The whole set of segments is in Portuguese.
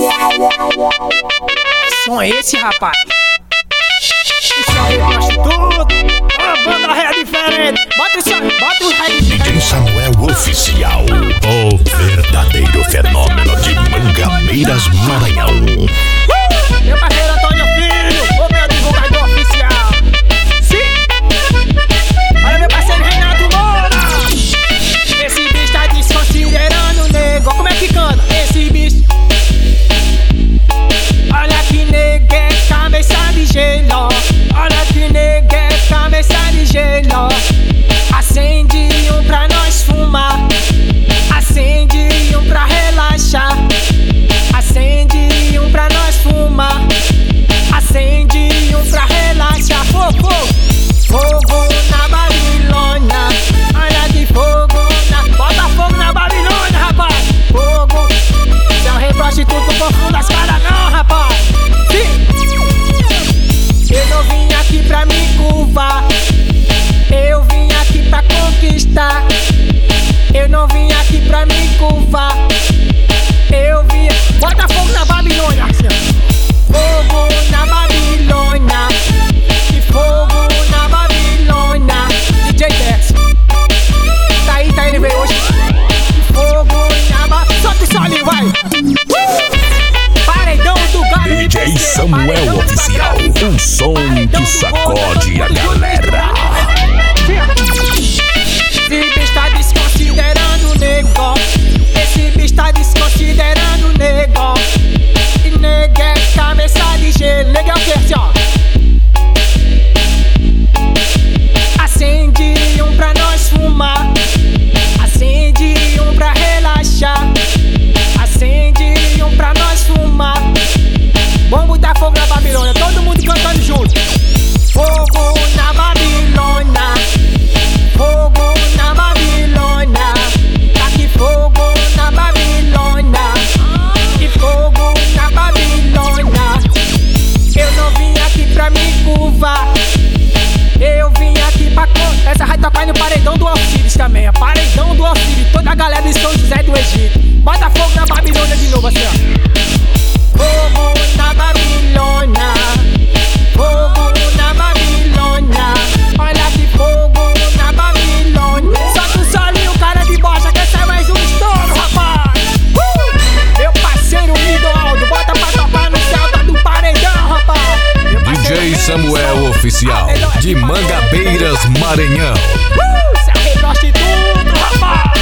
Som é esse, rapaz? Isso aí, prostituto. A banda ré diferente. Bota o ré diferente. DJ Samuel Oficial, o verdadeiro fenômeno de Mangabeiras, Maranhão. Meu parceiro Antônio Filho, o meu divulgador oficial. Sim. Olha meu parceiro Renato Moura. Esse bicho tá desconsiderando o nego. Como é que canta? Esse bicho. Olha que nego é cabeça de gelo. Olha que nego é cabeça de gelo. Acende um pra nós fumar. Acende um pra relaxar. Acende um pra nós fumar. Acende um pra relaxar. Fogo, fogo na Babilônia. Olha que fogo na... Bota fogo na Babilônia, rapaz. Fogo. Não rei prostituto, não confunda as caras não, rapaz. Sim. Eu não vim aqui pra me curvar. Eu vim aqui pra conquistar. Eu não vim aqui pra me curvar. Eu vim... Bota fogo na Babilônia. Fogo na Babilônia. Que fogo na Babilônia. DJ Dex. Tá ele veio hoje. Que fogo na Babilônia. Solta o som ali, vai. Paredão do gado. DJ Samuel Oficial, um som que sacode a galera. Esse bicho tá desconsiderando o nego. Esse bicho tá desconsiderando o nego. E nego é cabeça de gelo. Nego é o que, assim, ó? Acende um pra nós fumar. Acende um pra relaxar. Acende um pra nós fumar. Vamos botar fogo na Babilônia. Todo mundo cantando junto. Fogo na Babilônia. Fogo na Babilônia. Tá que fogo na Babilônia. Que fogo na Babilônia. Eu não vim aqui pra me curvar. Eu vim aqui pra... Essa vai tocar no paredão do Alcides também. Paredão do Alcides. Toda a galera de São José do Egito. Bota fogo na Babilônia de novo assim, ó. Fogo na Babilônia. Fogo na Babilônia. Olha que fogo na Babilônia. Solta o solinho, cara de bosta, que essa é mais um estouro, rapaz. Meu parceiro Aldo, bota pra tocar no céu, tá do paredão, rapaz. DJ Samuel Oficial, de Mangabeiras, Maranhão. Cê é rei prostituto, rapaz.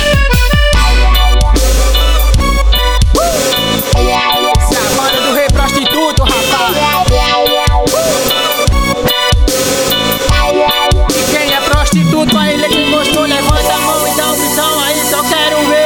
Essa é a banda do rei prostituto, rapaz. E quem é prostituto aí, que gostou, levanta a mão e dá um visão aí, só quero ver.